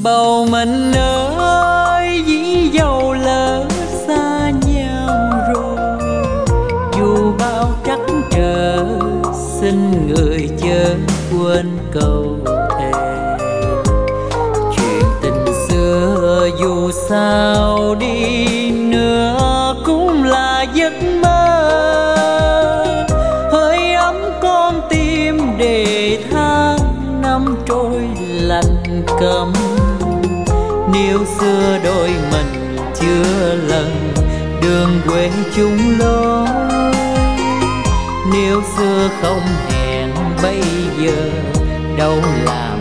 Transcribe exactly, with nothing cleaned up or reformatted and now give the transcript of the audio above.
bầu mình ơi, dĩ dầu lỡ xa nhau rồi, dù bao trắc trở xin người chớ quên câu thề. Chuyện tình xưa dù sao đi nữa cũng là giấc mơ, hơi ấm con tim để tháng năm trôi lạnh câm. Nếu xưa đôi mình chưa lần đường quê chung lối, nếu xưa không hẹn bây giờ đâu làm